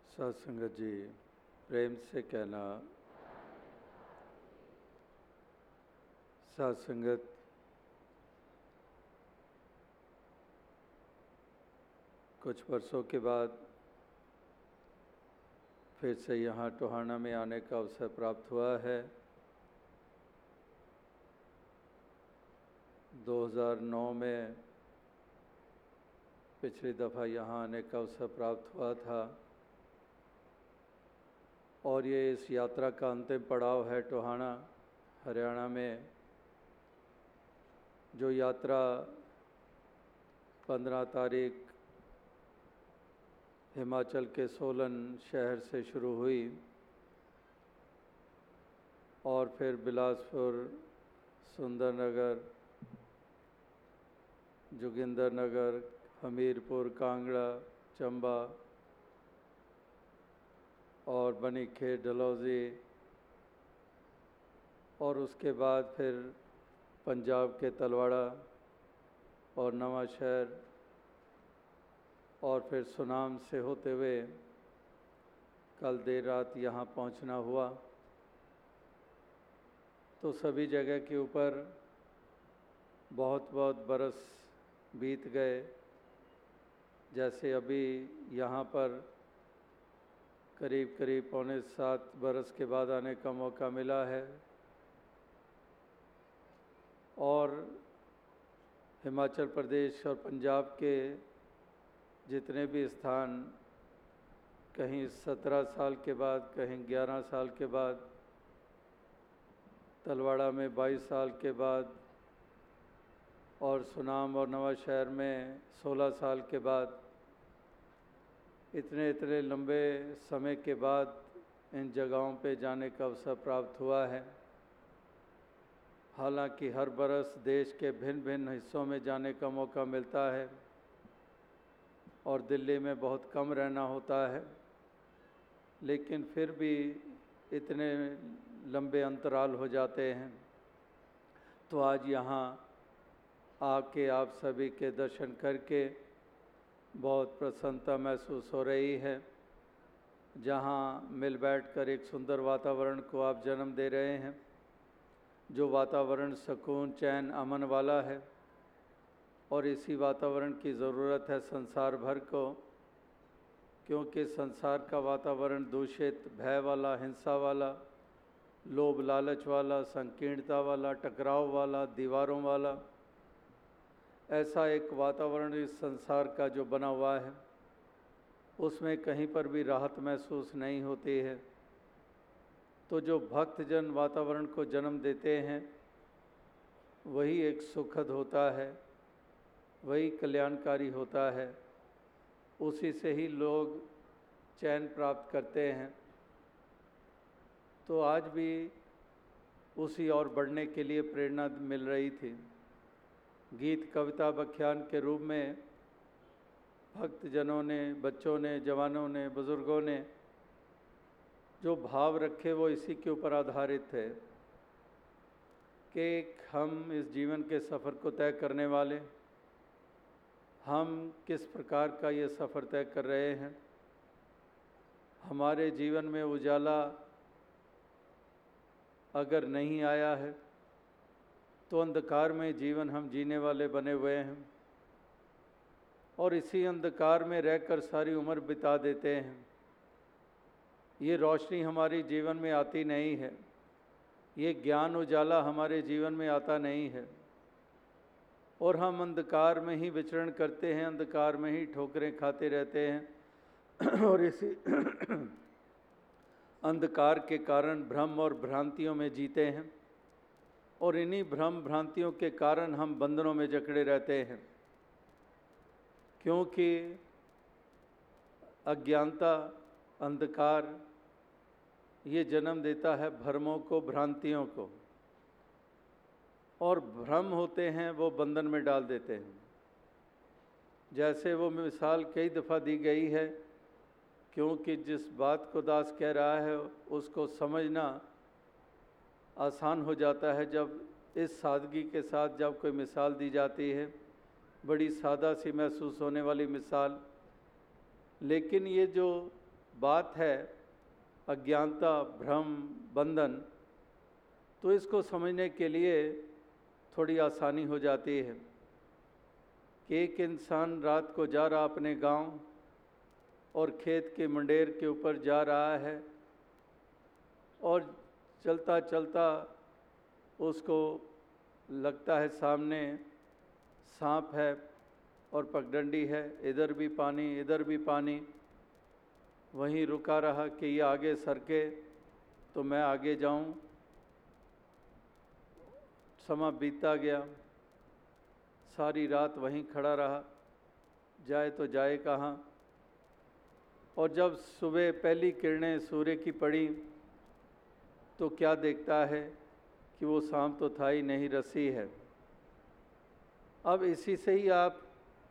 साध संगत जी, प्रेम से कहना, साध संगत कुछ वर्षों के बाद फिर से यहाँ टोहाना में आने का अवसर प्राप्त हुआ है। 2009 में पिछली दफ़ा यहाँ आने का अवसर प्राप्त हुआ था और ये इस यात्रा का अंतिम पड़ाव है। टोहाना हरियाणा में जो यात्रा 15 तारीख हिमाचल के सोलन शहर से शुरू हुई और फिर बिलासपुर, सुंदरनगर, जोगिंदरनगर, हमीरपुर, कांगड़ा, चंबा और बनीखेत, डलहौजी और उसके बाद फिर पंजाब के तलवाड़ा और नवांशहर और फिर सुनाम से होते हुए कल देर रात यहाँ पहुँचना हुआ। तो सभी जगह के ऊपर बहुत बहुत बरस बीत गए। जैसे अभी यहाँ पर करीब करीब पौने 7 बरस के बाद आने का मौका मिला है और हिमाचल प्रदेश और पंजाब के जितने भी स्थान कहीं 17 साल के बाद, कहीं 11 साल के बाद, तलवाड़ा में 22 साल के बाद और सुनाम और नवांशहर में 16 साल के बाद, इतने लंबे समय के बाद इन जगहों पे जाने का अवसर प्राप्त हुआ है। हालांकि हर बरस देश के भिन्न भिन्न हिस्सों में जाने का मौका मिलता है और दिल्ली में बहुत कम रहना होता है, लेकिन फिर भी इतने लंबे अंतराल हो जाते हैं। तो आज यहाँ आके आप सभी के दर्शन करके बहुत प्रसन्नता महसूस हो रही है। जहाँ मिल बैठकर एक सुंदर वातावरण को आप जन्म दे रहे हैं, जो वातावरण सुकून, चैन, अमन वाला है और इसी वातावरण की ज़रूरत है संसार भर को, क्योंकि संसार का वातावरण दूषित, भय वाला, हिंसा वाला, लोभ लालच वाला, संकीर्णता वाला, टकराव वाला, दीवारों वाला, ऐसा एक वातावरण इस संसार का जो बना हुआ है, उसमें कहीं पर भी राहत महसूस नहीं होती है। तो जो भक्तजन वातावरण को जन्म देते हैं वही एक सुखद होता है, वही कल्याणकारी होता है, उसी से ही लोग चैन प्राप्त करते हैं। तो आज भी उसी और बढ़ने के लिए प्रेरणा मिल रही थी। गीत, कविता, व्याख्यान के रूप में भक्तजनों ने, बच्चों ने, जवानों ने, बुज़ुर्गों ने जो भाव रखे वो इसी के ऊपर आधारित है कि हम इस जीवन के सफ़र को तय करने वाले, हम किस प्रकार का ये सफ़र तय कर रहे हैं। हमारे जीवन में उजाला अगर नहीं आया है तो अंधकार में जीवन हम जीने वाले बने हुए हैं और इसी अंधकार में रहकर सारी उम्र बिता देते हैं। ये रोशनी हमारे जीवन में आती नहीं है, ये ज्ञान उजाला हमारे जीवन में आता नहीं है और हम अंधकार में ही विचरण करते हैं, अंधकार में ही ठोकरें खाते रहते हैं और इसी अंधकार के कारण भ्रम और भ्रांतियों में जीते हैं और इन्हीं भ्रम भ्रांतियों के कारण हम बंधनों में जकड़े रहते हैं, क्योंकि अज्ञानता, अंधकार ये जन्म देता है भ्रमों को, भ्रांतियों को, और भ्रम होते हैं वो बंधन में डाल देते हैं। जैसे वो मिसाल कई दफ़ा दी गई है, क्योंकि जिस बात को दास कह रहा है उसको समझना आसान हो जाता है जब इस सादगी के साथ जब कोई मिसाल दी जाती है, बड़ी सादा सी महसूस होने वाली मिसाल। लेकिन ये जो बात है अज्ञानता, भ्रम, बंधन, तो इसको समझने के लिए थोड़ी आसानी हो जाती है कि एक इंसान रात को जा रहा अपने गांव और खेत के मंडेर के ऊपर जा रहा है और चलता चलता उसको लगता है सामने सांप है और पगडंडी है, इधर भी पानी इधर भी पानी। वहीं रुका रहा कि ये आगे सरके तो मैं आगे जाऊं। समय बीतता गया, सारी रात वहीं खड़ा रहा, जाए तो जाए कहाँ। और जब सुबह पहली किरणें सूर्य की पड़ी तो क्या देखता है कि वो सांप तो था ही नहीं, रस्सी है। अब इसी से ही आप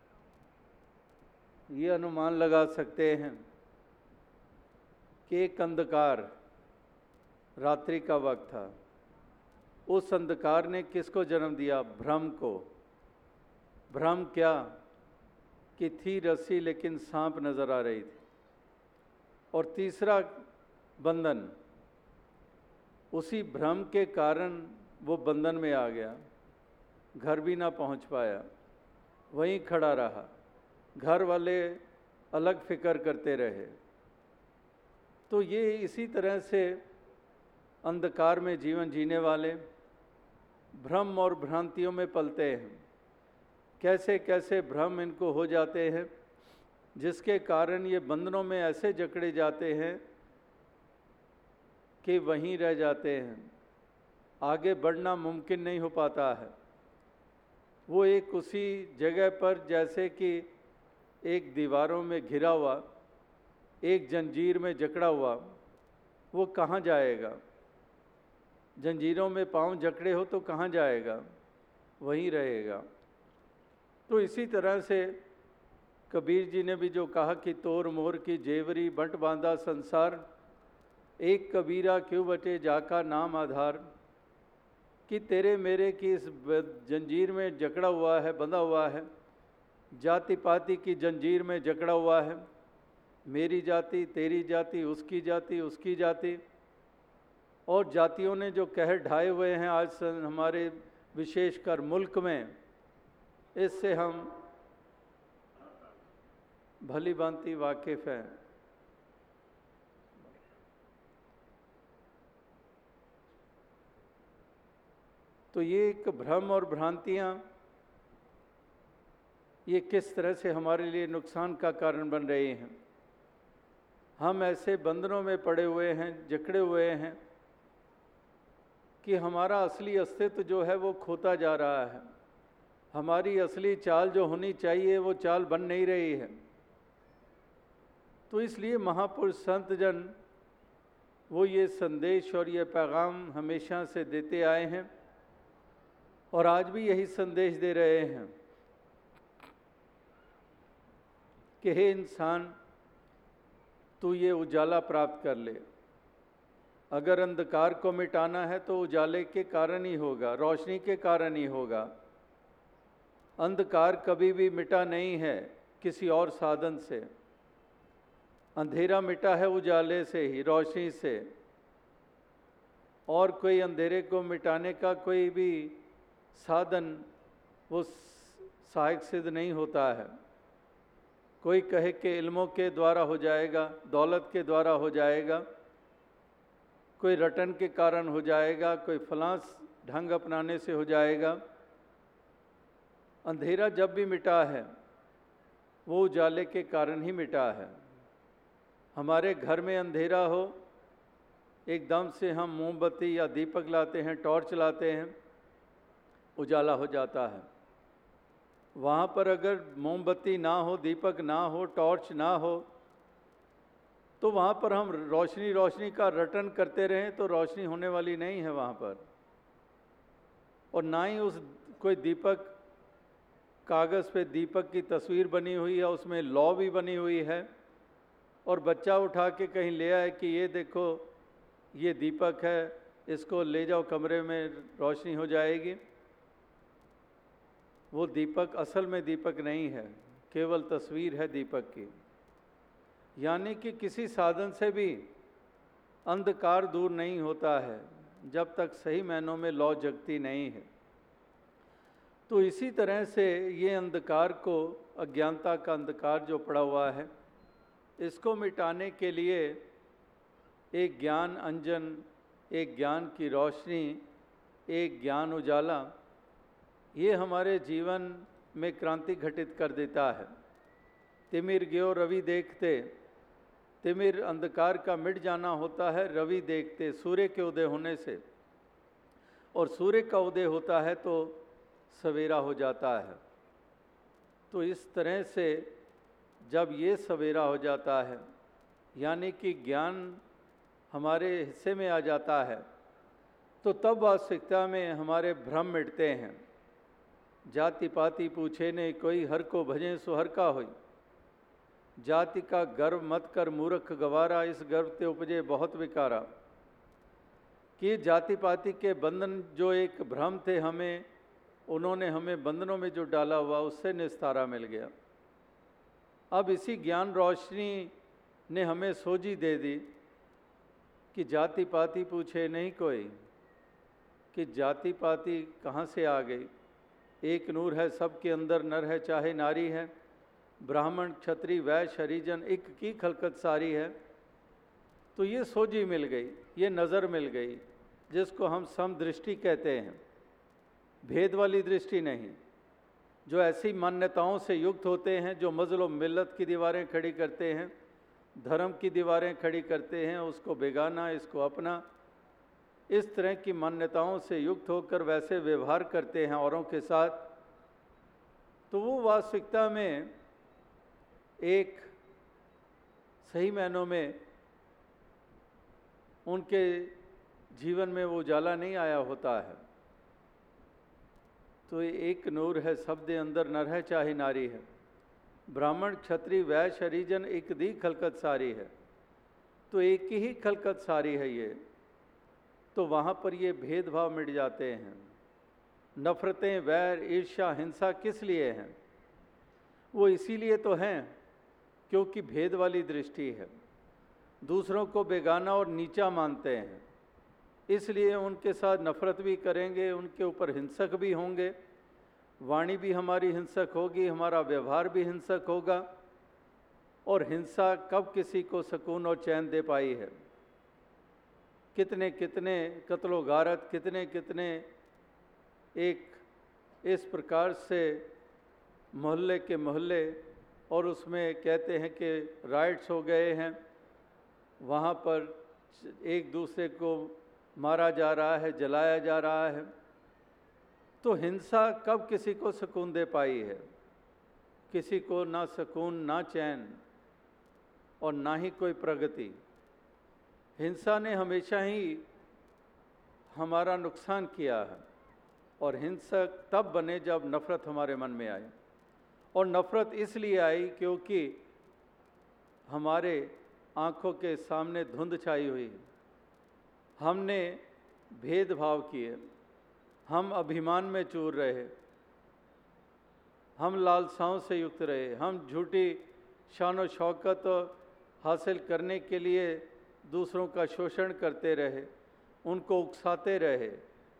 ये अनुमान लगा सकते हैं कि एक अंधकार, रात्रि का वक्त था, उस अंधकार ने किसको जन्म दिया? भ्रम को। भ्रम क्या कि थी रस्सी लेकिन सांप नजर आ रही थी। और तीसरा बंधन, उसी भ्रम के कारण वो बंधन में आ गया, घर भी ना पहुंच पाया, वहीं खड़ा रहा, घर वाले अलग फिक्र करते रहे। तो ये इसी तरह से अंधकार में जीवन जीने वाले भ्रम और भ्रांतियों में पलते हैं। कैसे कैसे भ्रम इनको हो जाते हैं जिसके कारण ये बंधनों में ऐसे जकड़े जाते हैं कि वहीं रह जाते हैं, आगे बढ़ना मुमकिन नहीं हो पाता है। वो एक उसी जगह पर जैसे कि एक दीवारों में घिरा हुआ, एक जंजीर में जकड़ा हुआ, वो कहाँ जाएगा? जंजीरों में पांव जकड़े हो तो कहाँ जाएगा? वहीं रहेगा। तो इसी तरह से कबीर जी ने भी जो कहा कि तोर मोर की जेवरी बंट बांधा संसार, एक कबीरा क्यों बटे जाका नाम आधार, कि तेरे मेरे की इस जंजीर में जकड़ा हुआ है, बंधा हुआ है, जाति पाति की जंजीर में जकड़ा हुआ है, मेरी जाति, तेरी जाति, उसकी जाति, उसकी जाति। और जातियों ने जो कहर ढाए हुए हैं आज हमारे विशेषकर मुल्क में, इससे हम भली भांति वाकिफ हैं। तो ये एक भ्रम और भ्रांतियाँ ये किस तरह से हमारे लिए नुकसान का कारण बन रही हैं। हम ऐसे बंधनों में पड़े हुए हैं, जकड़े हुए हैं कि हमारा असली अस्तित्व जो है वो खोता जा रहा है। हमारी असली चाल जो होनी चाहिए वो चाल बन नहीं रही है। तो इसलिए महापुरुष संत जन वो ये संदेश और ये पैगाम हमेशा से देते आए हैं और आज भी यही संदेश दे रहे हैं कि हे इंसान, तू ये उजाला प्राप्त कर ले। अगर अंधकार को मिटाना है तो उजाले के कारण ही होगा, रोशनी के कारण ही होगा। अंधकार कभी भी मिटा नहीं है किसी और साधन से। अंधेरा मिटा है उजाले से ही, रोशनी से। और कोई अंधेरे को मिटाने का कोई भी साधन वो सहायक सिद्ध नहीं होता है। कोई कहे कि इल्मों के द्वारा हो जाएगा, दौलत के द्वारा हो जाएगा, कोई रटन के कारण हो जाएगा, कोई फलां ढंग अपनाने से हो जाएगा। अंधेरा जब भी मिटा है वो उजाले के कारण ही मिटा है। हमारे घर में अंधेरा हो, एकदम से हम मोमबत्ती या दीपक लाते हैं, टॉर्च लाते हैं, उजाला हो जाता है। वहाँ पर अगर मोमबत्ती ना हो, दीपक ना हो, टॉर्च ना हो, तो वहाँ पर हम रोशनी रोशनी का रटन करते रहें तो रोशनी होने वाली नहीं है वहाँ पर। और ना ही उस कोई दीपक, कागज़ पे दीपक की तस्वीर बनी हुई है, उसमें लौ भी बनी हुई है और बच्चा उठा के कहीं ले आए कि ये देखो ये दीपक है, इसको ले जाओ कमरे में, रोशनी हो जाएगी। वो दीपक असल में दीपक नहीं है, केवल तस्वीर है दीपक की। यानी कि किसी साधन से भी अंधकार दूर नहीं होता है जब तक सही मायनों में लौ जगती नहीं है। तो इसी तरह से ये अंधकार को, अज्ञानता का अंधकार जो पड़ा हुआ है, इसको मिटाने के लिए एक ज्ञान अंजन, एक ज्ञान की रोशनी, एक ज्ञान उजाला, ये हमारे जीवन में क्रांति घटित कर देता है। तिमिर गयो रवि देखते, तिमिर अंधकार का मिट जाना होता है रवि देखते, सूर्य के उदय होने से, और सूर्य का उदय होता है तो सवेरा हो जाता है। तो इस तरह से जब ये सवेरा हो जाता है, यानी कि ज्ञान हमारे हिस्से में आ जाता है, तो तब वास्तविकता में हमारे भ्रम मिटते हैं। जाति पाति पूछे ने कोई, हर को भजें सो हर का होई। जाति का गर्व मत कर मूर्ख गवारा, इस गर्व ते उपजे बहुत विकारा। कि जाति पाति के बंधन जो एक भ्रम थे हमें, उन्होंने हमें बंधनों में जो डाला हुआ, उससे निस्तारा मिल गया। अब इसी ज्ञान रोशनी ने हमें सोझी दे दी कि जाति पाति पूछे नहीं कोई, कि जाति पाति कहाँ से आ गई। एक नूर है सबके अंदर, नर है चाहे नारी है, ब्राह्मण क्षत्रिय वैश्य हरिजन एक की खलकत सारी है। तो ये सोझी मिल गई, ये नज़र मिल गई, जिसको हम समदृष्टि कहते हैं, भेद वाली दृष्टि नहीं। जो ऐसी मान्यताओं से युक्त होते हैं, जो मज़लो मिल्लत की दीवारें खड़ी करते हैं, धर्म की दीवारें खड़ी करते हैं, उसको बेगाना इसको अपना, इस तरह की मान्यताओं से युक्त होकर वैसे व्यवहार करते हैं औरों के साथ, तो वो वास्तविकता में एक सही मायनों में उनके जीवन में वो उजाला नहीं आया होता है। तो एक नूर है सब दे अंदर, नर है चाहे नारी है, ब्राह्मण क्षत्रिय वैश्य हरिजन एक दी खलकत सारी है। तो एक ही खलकत सारी है ये, तो वहाँ पर ये भेदभाव मिट जाते हैं। नफरतें, वैर, ईर्ष्या, हिंसा किस लिए हैं? वो इसीलिए तो हैं क्योंकि भेद वाली दृष्टि है, दूसरों को बेगाना और नीचा मानते हैं, इसलिए उनके साथ नफरत भी करेंगे, उनके ऊपर हिंसक भी होंगे, वाणी भी हमारी हिंसक होगी, हमारा व्यवहार भी हिंसक होगा। और हिंसा कब किसी को सुकून और चैन दे पाई है? कितने कितने कत्लो गारत, कितने कितने एक इस प्रकार से मोहल्ले के मोहल्ले, और उसमें कहते हैं कि राइट्स हो गए हैं, वहाँ पर एक दूसरे को मारा जा रहा है, जलाया जा रहा है। तो हिंसा कब किसी को सुकून दे पाई है? किसी को ना सुकून, ना चैन और ना ही कोई प्रगति। हिंसा ने हमेशा ही हमारा नुकसान किया है, और हिंसक तब बने जब नफ़रत हमारे मन में आए। और नफ़रत इसलिए आई क्योंकि हमारे आँखों के सामने धुंध छाई हुई है, हमने भेदभाव किए, हम अभिमान में चूर रहे, हम लालसाओं से युक्त रहे, हम झूठी शान व शौकत हासिल करने के लिए दूसरों का शोषण करते रहे, उनको उकसाते रहे,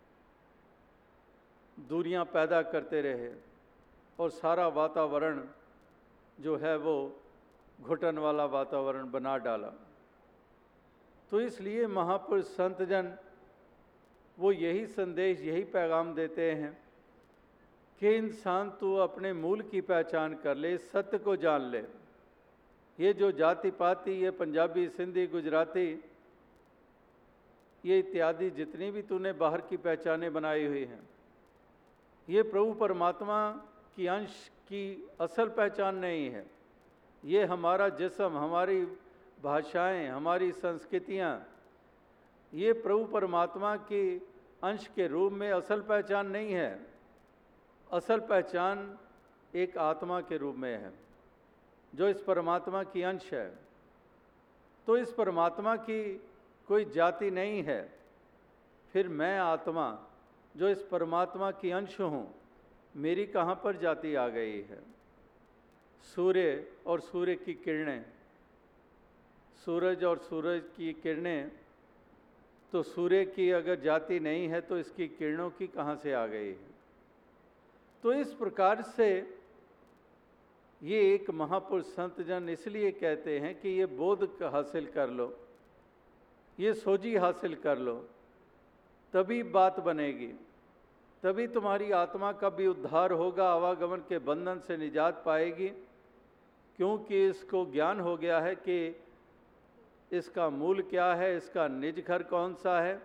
दूरियां पैदा करते रहे, और सारा वातावरण जो है वो घुटन वाला वातावरण बना डाला। तो इसलिए महापुरुष संतजन वो यही संदेश, यही पैगाम देते हैं कि इंसान तू अपने मूल की पहचान कर ले, सत्य को जान ले। ये जो जाति पाति, ये पंजाबी, सिंधी, गुजराती, ये इत्यादि जितनी भी तूने बाहर की पहचानें बनाई हुई हैं, ये प्रभु परमात्मा की अंश की असल पहचान नहीं है। ये हमारा जिस्म, हमारी भाषाएं, हमारी संस्कृतियाँ, ये प्रभु परमात्मा की अंश के रूप में असल पहचान नहीं है। असल पहचान एक आत्मा के रूप में है जो इस परमात्मा की अंश है। तो इस परमात्मा की कोई जाति नहीं है। फिर मैं आत्मा जो इस परमात्मा की अंश हूँ, मेरी कहाँ पर जाति आ गई है? सूर्य और सूर्य की किरणें, सूरज और सूरज की किरणें, तो सूर्य की अगर जाति नहीं है तो इसकी किरणों की कहाँ से आ गई है। तो इस प्रकार से ये एक महापुरुष संत जन इसलिए कहते हैं कि ये बोध हासिल कर लो, ये सोझी हासिल कर लो, तभी बात बनेगी, तभी तुम्हारी आत्मा का भी उद्धार होगा, आवागमन के बंधन से निजात पाएगी। क्योंकि इसको ज्ञान हो गया है कि इसका मूल क्या है, इसका निज घर कौन सा है।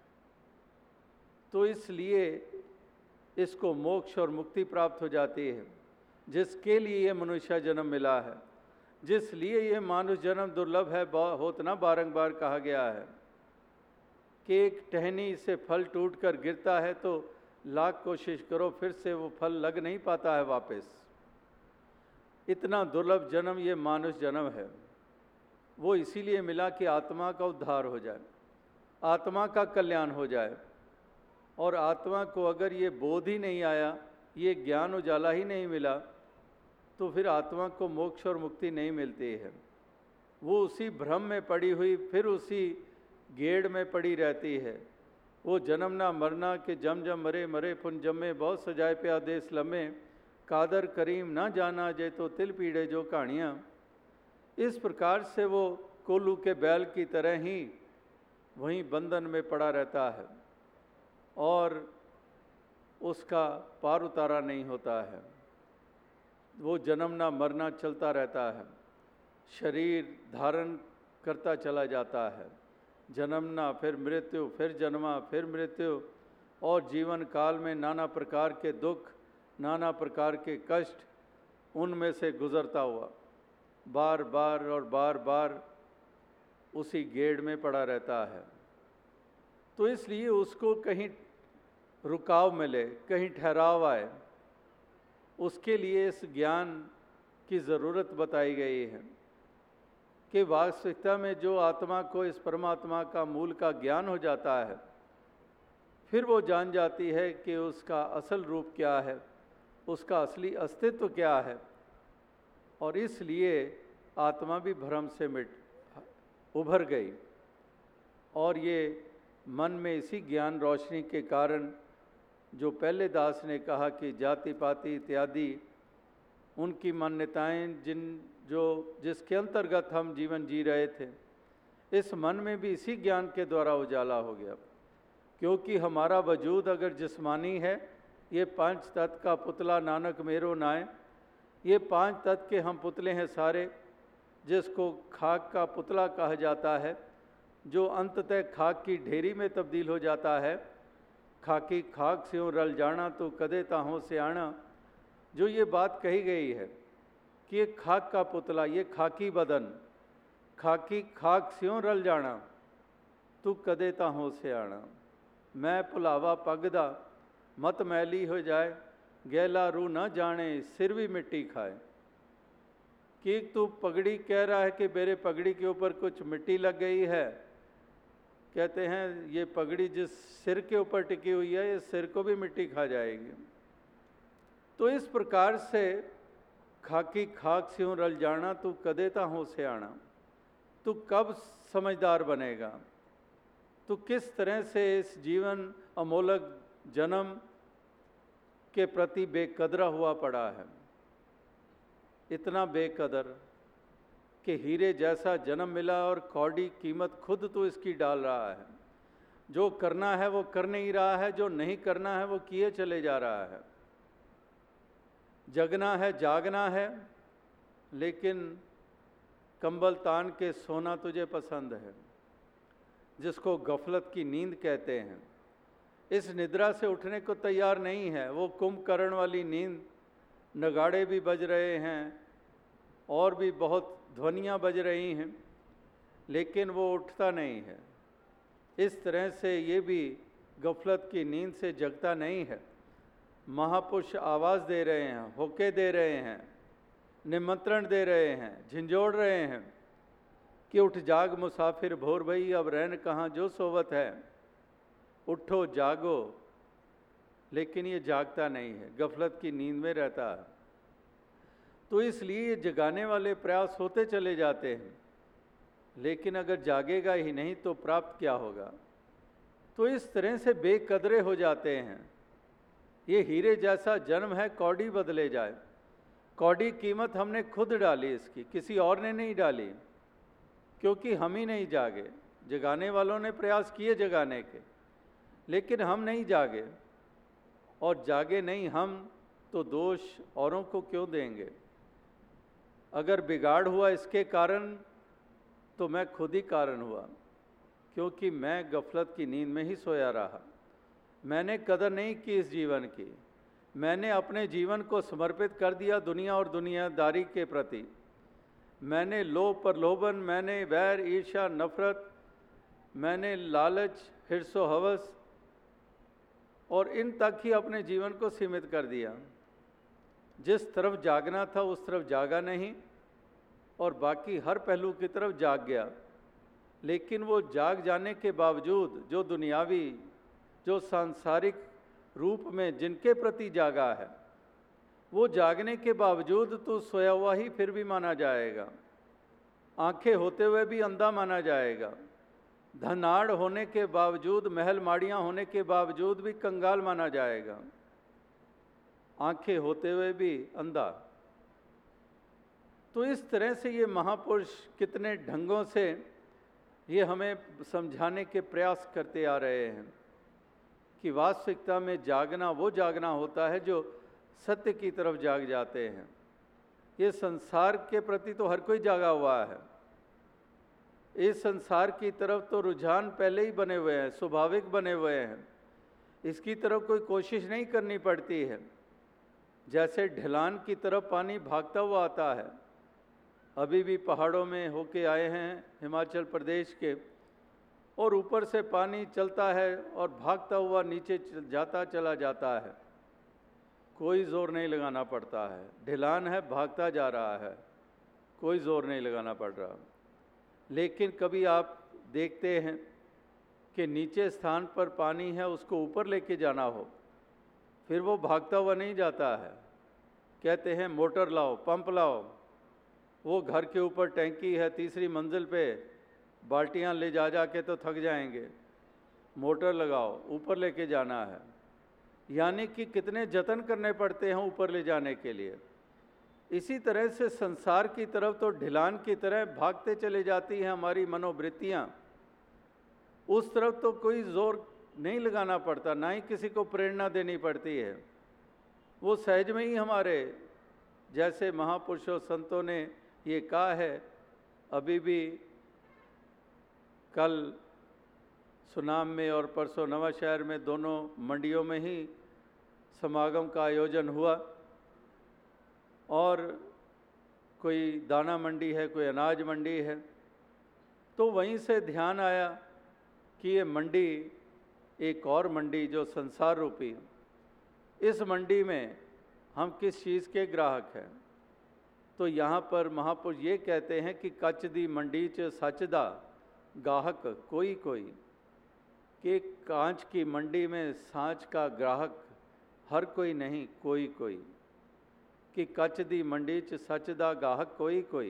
तो इसलिए इसको मोक्ष और मुक्ति प्राप्त हो जाती है, जिसके लिए ये मनुष्य जन्म मिला है, जिसलिए ये मानुष जन्म दुर्लभ है। होतना बारंबार कहा गया है कि एक टहनी से फल टूटकर गिरता है तो लाख कोशिश करो फिर से वो फल लग नहीं पाता है वापस। इतना दुर्लभ जन्म ये मानुष जन्म है। वो इसीलिए मिला कि आत्मा का उद्धार हो जाए, आत्मा का कल्याण हो जाए। और आत्मा को अगर ये बोध ही नहीं आया, ये ज्ञान उजाला ही नहीं मिला, तो फिर आत्मा को मोक्ष और मुक्ति नहीं मिलती है। वो उसी भ्रम में पड़ी हुई फिर उसी गेड़ में पड़ी रहती है। वो जन्मना मरना के जम जम मरे मरे पुन जमे, बहुत सजाए पे आदेश लम्हे, कादर करीम ना जाना जे तो तिल पीड़े जो कहानियाँ। इस प्रकार से वो कोल्हू के बैल की तरह ही वहीं बंधन में पड़ा रहता है और उसका पार उतारा नहीं होता है। वो जन्मना मरना चलता रहता है, शरीर धारण करता चला जाता है, जन्मना फिर मृत्यु, फिर जन्मा फिर मृत्यु, और जीवन काल में नाना प्रकार के दुख, नाना प्रकार के कष्ट, उनमें से गुजरता हुआ बार बार और बार बार उसी गेड़ में पड़ा रहता है। तो इसलिए उसको कहीं रुकाव मिले, कहीं ठहराव आए, उसके लिए इस ज्ञान की ज़रूरत बताई गई है कि वास्तविकता में जो आत्मा को इस परमात्मा का मूल का ज्ञान हो जाता है, फिर वो जान जाती है कि उसका असल रूप क्या है, उसका असली अस्तित्व क्या है। और इसलिए आत्मा भी भ्रम से उभर गई। और ये मन में इसी ज्ञान रोशनी के कारण, जो पहले दास ने कहा कि जाति पाति इत्यादि उनकी मान्यताएं जिसके अंतर्गत हम जीवन जी रहे थे, इस मन में भी इसी ज्ञान के द्वारा उजाला हो गया। क्योंकि हमारा वजूद अगर जिस्मानी है, ये पांच तत्व का पुतला नानक मेरो नाय, ये पांच तत्व के हम पुतले हैं सारे, जिसको खाक का पुतला कहा जाता है, जो अंततः खाक की ढेरी में तब्दील हो जाता है। खाकी खाक स्यों रल जाना तो कदे ताहों से आना, जो ये बात कही गई है कि ये खाक का पुतला, ये खाकी बदन, खाकी खाक स्यों रल जाना तू कदे ताहों से आना। मैं भुलावा पगदा मत मैली हो जाए, गैला रू न जाने सिर भी मिट्टी खाए। कि तू पगड़ी कह रहा है कि मेरे पगड़ी के ऊपर कुछ मिट्टी लग गई है, कहते हैं ये पगड़ी जिस सिर के ऊपर टिकी हुई है, ये सिर को भी मिट्टी खा जाएगी। तो इस प्रकार से खाकी खाक स्यों रल जाना तू कदे ताहों से आना, तू कब समझदार बनेगा, तू किस तरह से इस जीवन अमोलक जन्म के प्रति बेकदरा हुआ पड़ा है। इतना बेकदर कि हीरे जैसा जन्म मिला और कौड़ी कीमत खुद तो इसकी डाल रहा है। जो करना है वो कर नहीं रहा है, जो नहीं करना है वो किए चले जा रहा है। जगना है जागना है, लेकिन कंबल तान के सोना तुझे पसंद है, जिसको गफलत की नींद कहते हैं। इस निद्रा से उठने को तैयार नहीं है। वो कुंभकर्ण वाली नींद, नगाड़े भी बज रहे हैं और भी बहुत ध्वनियाँ बज रही हैं, लेकिन वो उठता नहीं है। इस तरह से ये भी गफलत की नींद से जगता नहीं है। महापुरुष आवाज़ दे रहे हैं, होके दे रहे हैं, निमंत्रण दे रहे हैं, झिंझोड़ रहे हैं कि उठ जाग मुसाफिर भोर भई, अब रहन कहाँ जो सोवत है, उठो जागो। लेकिन ये जागता नहीं है, गफलत की नींद में रहता है। तो इसलिए ये जगाने वाले प्रयास होते चले जाते हैं, लेकिन अगर जागेगा ही नहीं तो प्राप्त क्या होगा। तो इस तरह से बेकदरे हो जाते हैं। ये हीरे जैसा जन्म है, कौड़ी बदले जाए। कौड़ी कीमत हमने खुद डाली इसकी, किसी और ने नहीं डाली, क्योंकि हम ही नहीं जागे। जगाने वालों ने प्रयास किए जगाने के, लेकिन हम नहीं जागे। और जागे नहीं हम तो दोष औरों को क्यों देंगे। अगर बिगाड़ हुआ इसके कारण तो मैं खुद ही कारण हुआ, क्योंकि मैं गफलत की नींद में ही सोया रहा। मैंने कदर नहीं की इस जीवन की। मैंने अपने जीवन को समर्पित कर दिया दुनिया और दुनियादारी के प्रति। मैंने लोभ प्रलोभन, मैंने वैर ईर्ष्या नफरत, मैंने लालच हिर्सो हवस और इन तक ही अपने जीवन को सीमित कर दिया। जिस तरफ जागना था उस तरफ जागा नहीं और बाकी हर पहलू की तरफ जाग गया। लेकिन वो जाग जाने के बावजूद जो दुनियावी, जो सांसारिक रूप में जिनके प्रति जागा है, वो जागने के बावजूद तो सोया हुआ ही फिर भी माना जाएगा। आंखें होते हुए भी अंधा माना जाएगा। धनाढ़ होने के बावजूद, महल माड़ियाँ होने के बावजूद भी कंगाल माना जाएगा। आंखें होते हुए भी अंधा। तो इस तरह से ये महापुरुष कितने ढंगों से ये हमें समझाने के प्रयास करते आ रहे हैं कि वास्तविकता में जागना वो जागना होता है जो सत्य की तरफ जाग जाते हैं। ये संसार के प्रति तो हर कोई जागा हुआ है। इस संसार की तरफ तो रुझान पहले ही बने हुए हैं, स्वाभाविक बने हुए हैं। इसकी तरफ कोई कोशिश नहीं करनी पड़ती है। जैसे ढलान की तरफ पानी भागता हुआ आता है। अभी भी पहाड़ों में होके आए हैं हिमाचल प्रदेश के, और ऊपर से पानी चलता है और भागता हुआ नीचे जाता चला जाता है। कोई ज़ोर नहीं लगाना पड़ता है। ढलान है, भागता जा रहा है, कोई ज़ोर नहीं लगाना पड़ रहा। लेकिन कभी आप देखते हैं कि नीचे स्थान पर पानी है, उसको ऊपर लेके जाना हो, फिर वो भागता हुआ नहीं जाता है। कहते हैं मोटर लाओ, पंप लाओ। वो घर के ऊपर टैंकी है, तीसरी मंजिल पे बाल्टियाँ ले जा जा के तो थक जाएंगे। मोटर लगाओ, ऊपर लेके जाना है। यानी कि कितने जतन करने पड़ते हैं ऊपर ले जाने के लिए। इसी तरह से संसार की तरफ तो ढलान की तरह भागते चले जाती हैं हमारी मनोवृत्तियाँ। उस तरफ तो कोई जोर नहीं लगाना पड़ता, ना ही किसी को प्रेरणा देनी पड़ती है। वो सहज में ही हमारे जैसे महापुरुषों संतों ने ये कहा है। अभी भी कल सुनाम में और परसों नवांशहर में, दोनों मंडियों में ही समागम का आयोजन हुआ। और कोई दाना मंडी है, कोई अनाज मंडी है। तो वहीं से ध्यान आया कि ये मंडी, एक और मंडी जो संसार रूपी, इस मंडी में हम किस चीज़ के ग्राहक हैं। तो यहाँ पर महापुरुष ये कहते हैं कि कच दी मंडी च सच दा गाहक कोई कोई, कि कांच की मंडी में सांच का ग्राहक हर कोई नहीं, कोई कोई। कि कच दी मंडी च सच दा गाहक कोई कोई।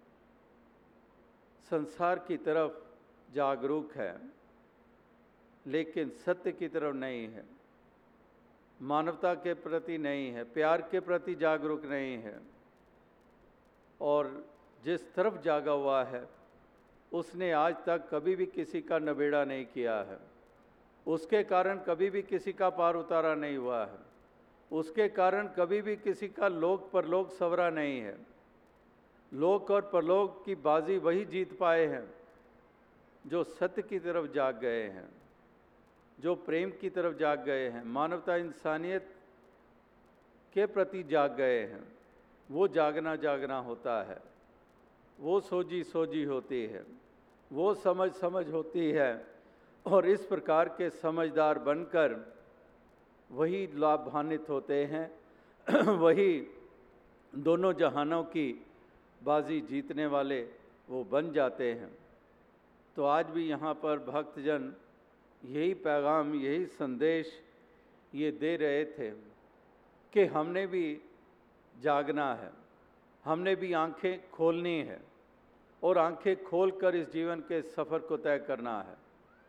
संसार की तरफ जागरूक है लेकिन सत्य की तरफ नहीं है, मानवता के प्रति नहीं है, प्यार के प्रति जागरूक नहीं है। और जिस तरफ जागा हुआ है उसने आज तक कभी भी किसी का नबेड़ा नहीं किया है। उसके कारण कभी भी किसी का पार उतारा नहीं हुआ है। उसके कारण कभी भी किसी का लोक परलोक सवरा नहीं है। लोक और परलोक की बाजी वही जीत पाए हैं जो सत्य की तरफ जाग गए हैं, जो प्रेम की तरफ जाग गए हैं, मानवता इंसानियत के प्रति जाग गए हैं। वो जागना जागना होता है, वो सोजी सोजी होती है, वो समझ समझ होती है। और इस प्रकार के समझदार बनकर वही लाभान्वित होते हैं वही दोनों जहानों की बाजी जीतने वाले वो बन जाते हैं। तो आज भी यहाँ पर भक्तजन यही पैगाम, यही संदेश ये दे रहे थे कि हमने भी जागना है, हमने भी आंखें खोलनी है। और आंखें खोलकर इस जीवन के सफ़र को तय करना है।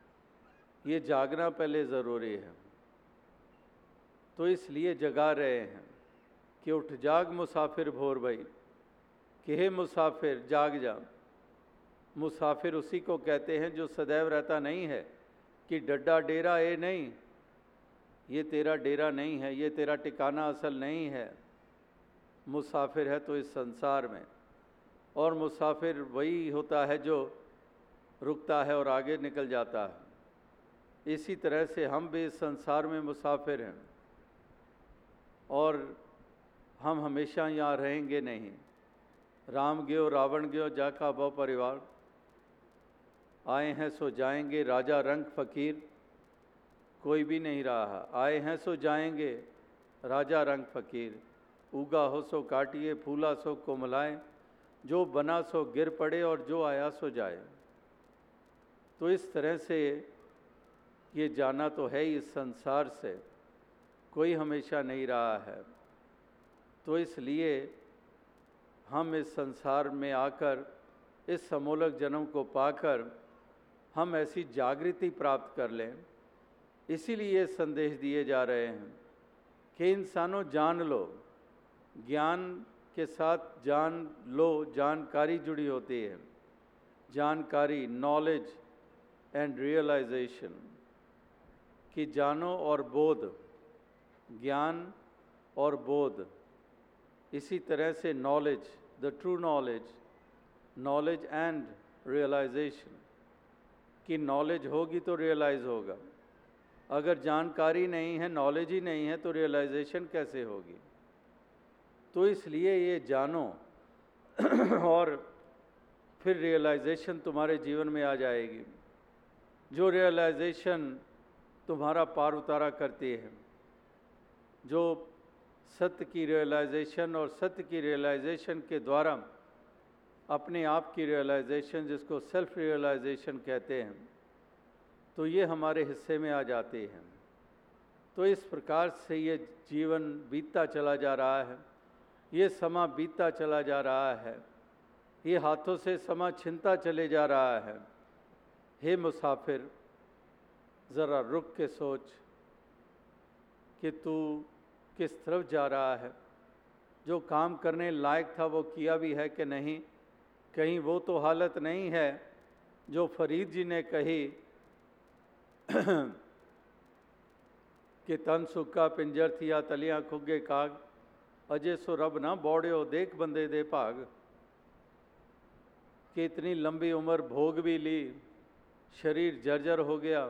ये जागना पहले ज़रूरी है। तो इसलिए जगा रहे हैं कि उठ जाग मुसाफिर भोर भई, कि हे मुसाफिर जाग जा। मुसाफिर उसी को कहते हैं जो सदैव रहता नहीं है, कि डड्डा डेरा ये नहीं, ये तेरा डेरा नहीं है, ये तेरा ठिकाना असल नहीं है। मुसाफिर है तो इस संसार में, और मुसाफिर वही होता है जो रुकता है और आगे निकल जाता है। इसी तरह से हम भी इस संसार में मुसाफिर हैं, और हम हमेशा यहाँ रहेंगे नहीं। राम गयो रावण गयो जाका बहु परिवार, आए हैं सो जाएंगे राजा रंग फकीर। कोई भी नहीं रहा, आए हैं सो जाएंगे राजा रंग फकीर। उगा हो सो काटिए, फूला सो कोमलाए, जो बना सो गिर पड़े और जो आया सो जाए। तो इस तरह से ये जाना तो है इस संसार से, कोई हमेशा नहीं रहा है। तो इसलिए हम इस संसार में आकर इस समोलक जन्म को पाकर हम ऐसी जागृति प्राप्त कर लें। इसीलिए संदेश दिए जा रहे हैं कि इंसानों जान लो, ज्ञान के साथ जान लो, जानकारी जुड़ी होती है। जानकारी, नॉलेज एंड रियलाइजेशन, कि जानो और बोध, ज्ञान और बोध। इसी तरह से knowledge, the true knowledge, knowledge and realization, कि नॉलेज होगी तो रियलाइज होगा। अगर जानकारी नहीं है, नॉलेज ही नहीं है, तो रियलाइजेशन कैसे होगी। तो इसलिए ये जानो और फिर रियलाइजेशन तुम्हारे जीवन में आ जाएगी। जो रियलाइजेशन तुम्हारा पार उतारा करती है, जो सत्य की रियलाइजेशन और सत्य की रियलाइजेशन के द्वारा अपने आप की रियलाइजेशन, जिसको सेल्फ रियलाइजेशन कहते हैं, तो ये हमारे हिस्से में आ जाती है। तो इस प्रकार से ये जीवन बीतता चला जा रहा है, ये समा बीतता चला जा रहा है, ये हाथों से समा छिनता चले जा रहा है। हे मुसाफिर, ज़रा रुक के सोच कि तू किस तरफ जा रहा है। जो काम करने लायक था वो किया भी है कि नहीं। कहीं वो तो हालत नहीं है जो फरीद जी ने कही कि तन सुक्का पिंजर थिया तलियां खुगे काग, अजय सो रब ना बौड़ियो देख बंदे दे भाग। कि इतनी लंबी उम्र भोग भी ली, शरीर जर्जर हो गया,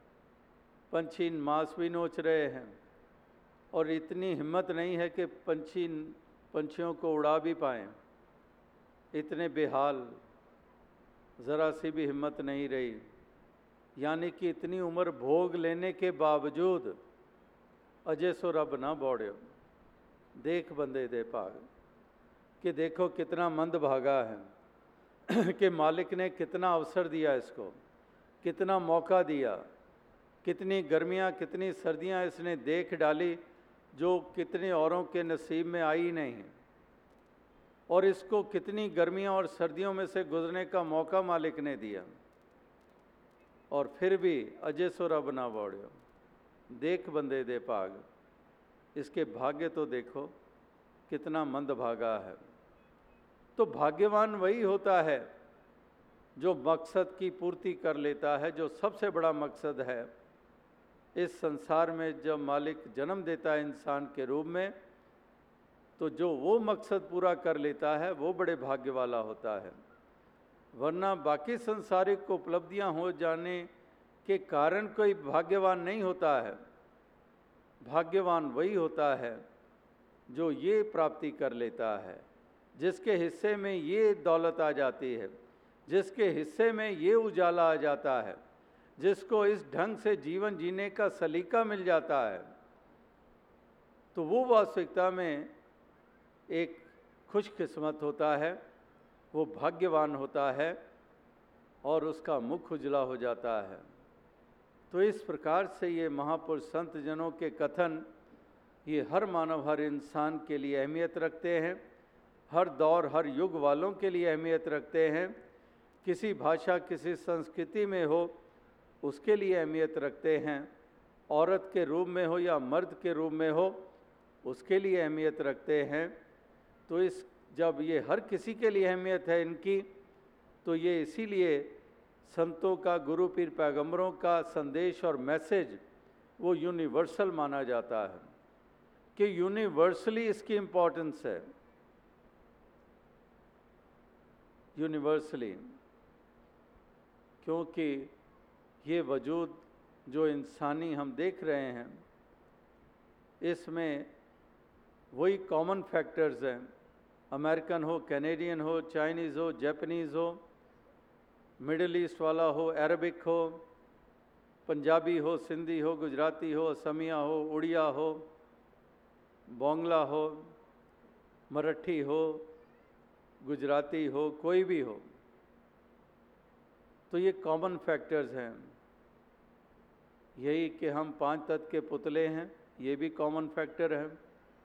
पंछी मांस भी नोच रहे हैं, और इतनी हिम्मत नहीं है कि पंछियों को उड़ा भी पाएं। इतने बेहाल, ज़रा सी भी हिम्मत नहीं रही। यानी कि इतनी उम्र भोग लेने के बावजूद अजय सो रब ना बौड़ियो देख बंदे दे भाग। कि देखो कितना मंद भागा है कि मालिक ने कितना अवसर दिया इसको, कितना मौका दिया, कितनी गर्मियाँ कितनी सर्दियाँ इसने देख डाली जो कितने औरों के नसीब में आई नहीं। और इसको कितनी गर्मियों और सर्दियों में से गुजरने का मौका मालिक ने दिया, और फिर भी अजय सो रब ना बौड़ियो देख बंदे दे भाग। इसके भाग्य तो देखो कितना मंद भागा है। तो भाग्यवान वही होता है जो मकसद की पूर्ति कर लेता है, जो सबसे बड़ा मकसद है इस संसार में। जब मालिक जन्म देता है इंसान के रूप में, तो जो वो मकसद पूरा कर लेता है वो बड़े भाग्य वाला होता है। वरना बाकी संसारिक उपलब्धियां हो जाने के कारण कोई भाग्यवान नहीं होता है। भाग्यवान वही होता है जो ये प्राप्ति कर लेता है, जिसके हिस्से में ये दौलत आ जाती है, जिसके हिस्से में ये उजाला आ जाता है, जिसको इस ढंग से जीवन जीने का सलीका मिल जाता है। तो वो वास्तविकता में एक खुशकिस्मत होता है, वो भाग्यवान होता है, और उसका मुख उजला हो जाता है। तो इस प्रकार से ये महापुरुष संत जनों के कथन ये हर मानव, हर इंसान के लिए अहमियत रखते हैं, हर दौर हर युग वालों के लिए अहमियत रखते हैं, किसी भाषा किसी संस्कृति में हो उसके लिए अहमियत रखते हैं, औरत के रूप में हो या मर्द के रूप में हो उसके लिए अहमियत रखते हैं। तो जब ये हर किसी के लिए अहमियत है इनकी, तो ये इसीलिए संतों का, गुरु पीर पैगंबरों का संदेश और मैसेज वो यूनिवर्सल माना जाता है कि यूनिवर्सली इसकी इम्पोर्टेंस है, यूनिवर्सली। क्योंकि ये वजूद जो इंसानी हम देख रहे हैं इसमें वही कॉमन फैक्टर्स हैं, अमेरिकन हो, कैनेडियन हो, चाइनीज़ हो, जापानीज़ हो, मिडिल ईस्ट वाला हो, अरबिक हो, पंजाबी हो, सिंधी हो, गुजराती हो, असमिया हो, उड़िया हो, बांग्ला हो, मराठी हो, गुजराती हो, कोई भी हो। तो ये कॉमन फैक्टर्स हैं। यही कि हम 5 तत्व के पुतले हैं, ये भी कॉमन फैक्टर है।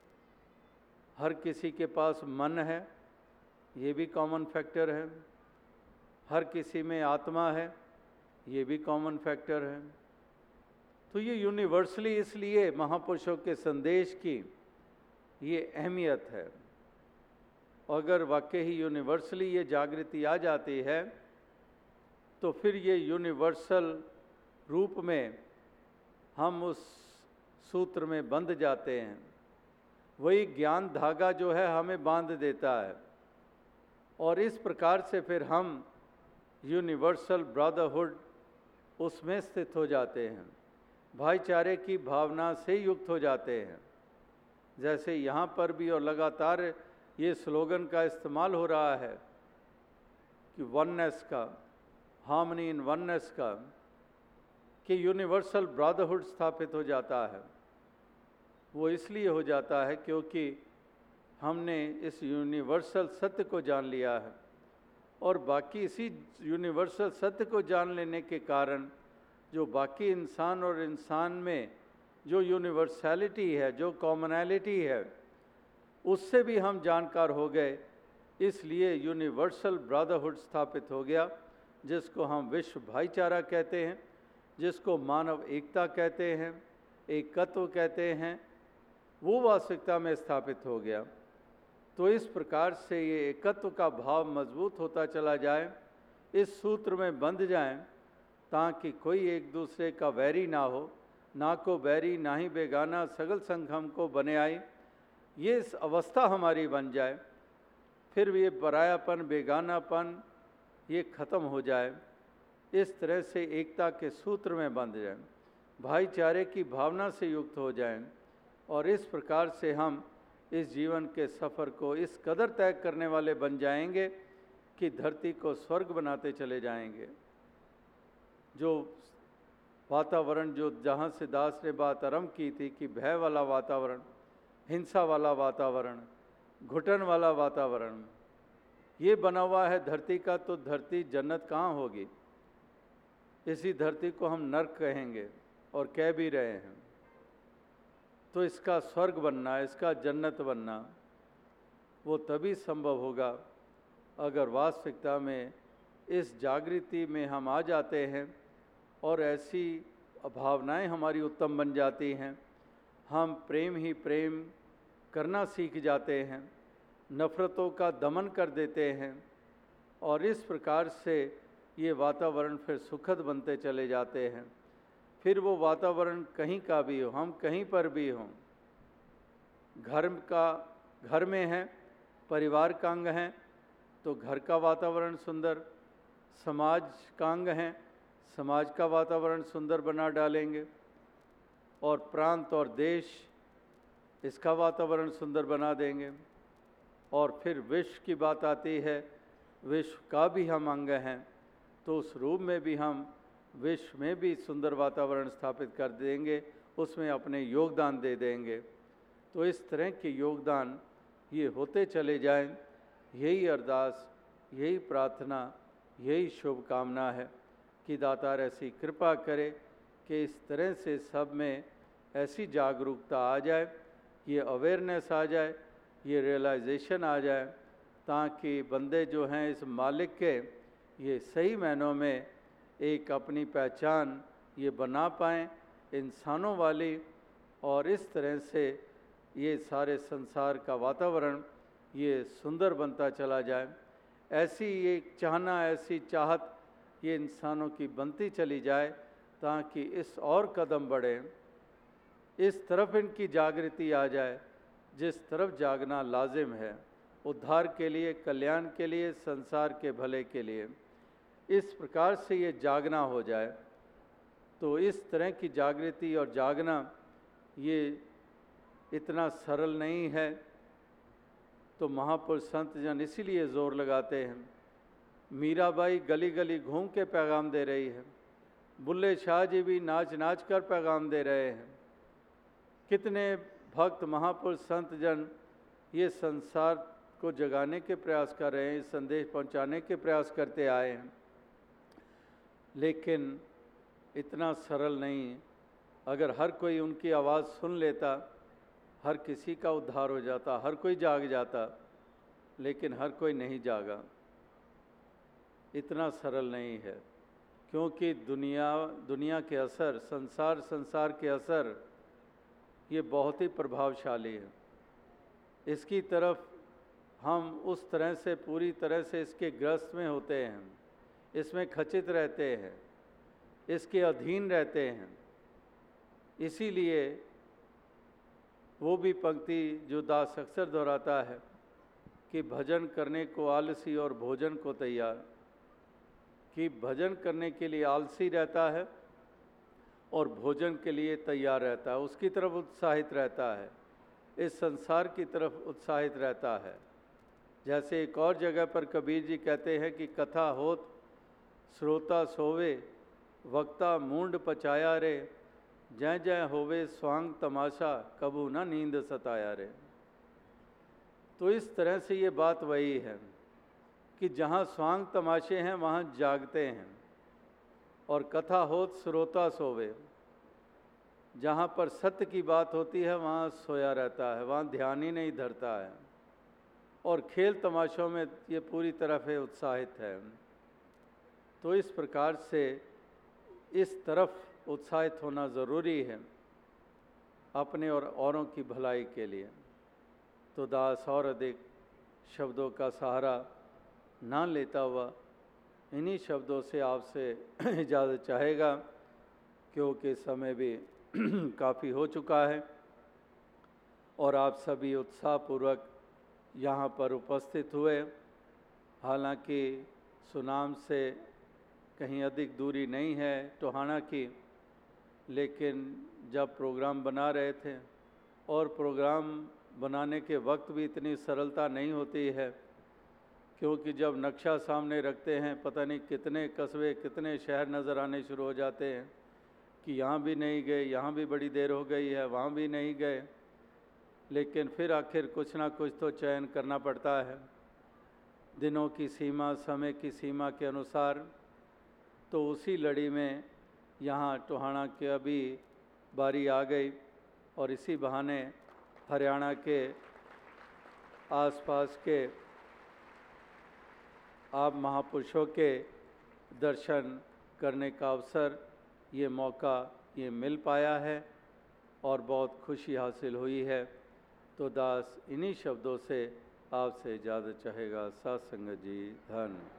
हर किसी के पास मन है, ये भी कॉमन फैक्टर है। हर किसी में आत्मा है, ये भी कॉमन फैक्टर है। तो ये यूनिवर्सली इसलिए महापुरुषों के संदेश की ये अहमियत है। अगर वाकई ही यूनिवर्सली ये जागृति आ जाती है तो फिर ये यूनिवर्सल रूप में हम उस सूत्र में बंध जाते हैं। वही ज्ञान धागा जो है हमें बांध देता है और इस प्रकार से फिर हम यूनिवर्सल ब्रदरहुड उसमें स्थित हो जाते हैं, भाईचारे की भावना से युक्त हो जाते हैं। जैसे यहाँ पर भी और लगातार ये स्लोगन का इस्तेमाल हो रहा है कि वननेस का, हार्मनी इन वननेस का, कि यूनिवर्सल ब्रदरहुड स्थापित हो जाता है। वो इसलिए हो जाता है क्योंकि हमने इस यूनिवर्सल सत्य को जान लिया है और बाकी इसी यूनिवर्सल सत्य को जान लेने के कारण जो बाकी इंसान और इंसान में जो यूनिवर्सैलिटी है, जो कॉमनैलिटी है, उससे भी हम जानकार हो गए। इसलिए यूनिवर्सल ब्रदरहुड स्थापित हो गया, जिसको हम विश्व भाईचारा कहते हैं, जिसको मानव एकता कहते हैं, एकत्व कहते हैं, वो वास्तविकता में स्थापित हो गया। तो इस प्रकार से ये एकत्व का भाव मजबूत होता चला जाए, इस सूत्र में बंध जाएं, ताकि कोई एक दूसरे का वैरी ना हो, ना को बैरी ना ही बेगाना, सगल संग हमको बने आई। ये इस अवस्था हमारी बन जाए, फिर ये परायापन, बेगानापन ये ख़त्म हो जाए। इस तरह से एकता के सूत्र में बंध जाएं, भाईचारे की भावना से युक्त हो जाएं और इस प्रकार से हम इस जीवन के सफ़र को इस कदर तय करने वाले बन जाएंगे कि धरती को स्वर्ग बनाते चले जाएंगे। जो वातावरण, जो जहाँ से दास ने बात आरंभ की थी कि भय वाला वातावरण, हिंसा वाला वातावरण, घुटन वाला वातावरण ये बना हुआ है धरती का, तो धरती जन्नत कहाँ होगी? इसी धरती को हम नर्क कहेंगे और कह भी रहे हैं। तो इसका स्वर्ग बनना, इसका जन्नत बनना वो तभी संभव होगा अगर वास्तविकता में इस जागृति में हम आ जाते हैं और ऐसी भावनाएं हमारी उत्तम बन जाती हैं, हम प्रेम ही प्रेम करना सीख जाते हैं, नफ़रतों का दमन कर देते हैं और इस प्रकार से ये वातावरण फिर सुखद बनते चले जाते हैं। फिर वो वातावरण कहीं का भी हो, हम कहीं पर भी हों, घर में हैं, परिवार का अंग हैं तो घर का वातावरण सुंदर, समाज का अंग हैं, समाज का वातावरण सुंदर बना डालेंगे और प्रांत और देश इसका वातावरण सुंदर बना देंगे। और फिर विश्व की बात आती है, विश्व का भी हम अंग हैं तो उस रूप में भी हम विश्व में भी सुंदर वातावरण स्थापित कर देंगे, उसमें अपने योगदान दे देंगे। तो इस तरह के योगदान ये होते चले जाएं, यही अरदास, यही प्रार्थना, यही शुभकामना है कि दातार ऐसी कृपा करे कि इस तरह से सब में ऐसी जागरूकता आ जाए, ये अवेयरनेस आ जाए, ये रियलाइजेशन आ जाए, ताकि बंदे जो हैं इस मालिक के ये सही मायनों में एक अपनी पहचान ये बना पाएँ इंसानों वाली, और इस तरह से ये सारे संसार का वातावरण ये सुंदर बनता चला जाए। ऐसी एक चाहना, ऐसी चाहत ये इंसानों की बनती चली जाए ताकि इस और कदम बढ़े, इस तरफ इनकी जागृति आ जाए जिस तरफ जागना लाजिम है, उद्धार के लिए, कल्याण के लिए, संसार के भले के लिए। इस प्रकार से ये जागना हो जाए। तो इस तरह की जागृति और जागना ये इतना सरल नहीं है। तो महापुरुष संत जन इसीलिए ज़ोर लगाते हैं। मीराबाई गली गली घूम के पैगाम दे रही है, बुल्ले शाह जी भी नाच नाच कर पैगाम दे रहे हैं। कितने भक्त महापुरुष संत जन ये संसार को जगाने के प्रयास कर रहे हैं, संदेश पहुंचाने के प्रयास करते आए हैं, लेकिन इतना सरल नहीं। अगर हर कोई उनकी आवाज़ सुन लेता, हर किसी का उद्धार हो जाता, हर कोई जाग जाता, लेकिन हर कोई नहीं जागा। इतना सरल नहीं है, क्योंकि दुनिया के असर, संसार के असर ये बहुत ही प्रभावशाली है। इसकी तरफ हम उस तरह से पूरी तरह से इसके ग्रस्त में होते हैं, इसमें खचित रहते हैं, इसके अधीन रहते हैं। इसीलिए वो भी पंक्ति जो दास अक्सर दोहराता है कि भजन करने को आलसी और भोजन को तैयार, कि भजन करने के लिए आलसी रहता है और भोजन के लिए तैयार रहता है, उसकी तरफ उत्साहित रहता है, इस संसार की तरफ उत्साहित रहता है। जैसे एक और जगह पर कबीर जी कहते हैं कि कथा होत श्रोता सोवे, वक्ता मूंड पचाया रे, जय जय होवे स्वांग तमाशा, कबू ना नींद सताया रे। तो इस तरह से ये बात वही है कि जहाँ स्वांग तमाशे हैं वहाँ जागते हैं, और कथा होत श्रोता सोवे, जहाँ पर सत्य की बात होती है वहाँ सोया रहता है, वहाँ ध्यान ही नहीं धरता है, और खेल तमाशों में ये पूरी तरह से उत्साहित है। तो इस प्रकार से इस तरफ उत्साहित होना ज़रूरी है अपने और औरों की भलाई के लिए। तो दास और अधिक शब्दों का सहारा ना लेता हुआ इन्हीं शब्दों से आपसे इजाज़त चाहेगा, क्योंकि समय भी काफ़ी हो चुका है और आप सभी उत्साहपूर्वक यहाँ पर उपस्थित हुए। हालांकि सुनाम से कहीं अधिक दूरी नहीं है टोहाना की, लेकिन जब प्रोग्राम बना रहे थे, और प्रोग्राम बनाने के वक्त भी इतनी सरलता नहीं होती है, क्योंकि जब नक्शा सामने रखते हैं पता नहीं कितने कस्बे, कितने शहर नज़र आने शुरू हो जाते हैं कि यहाँ भी नहीं गए, यहाँ भी बड़ी देर हो गई है, वहाँ भी नहीं गए। लेकिन फिर आखिर कुछ ना कुछ तो चयन करना पड़ता है, दिनों की सीमा, समय की सीमा के अनुसार। तो उसी लड़ी में यहाँ टोहाना के अभी बारी आ गई, और इसी बहाने हरियाणा के आसपास के आप महापुरुषों के दर्शन करने का अवसर, ये मौका ये मिल पाया है और बहुत खुशी हासिल हुई है। तो दास इन्हीं शब्दों से आपसे इजाज़त चाहेगा। साथ संगत जी, धन्य।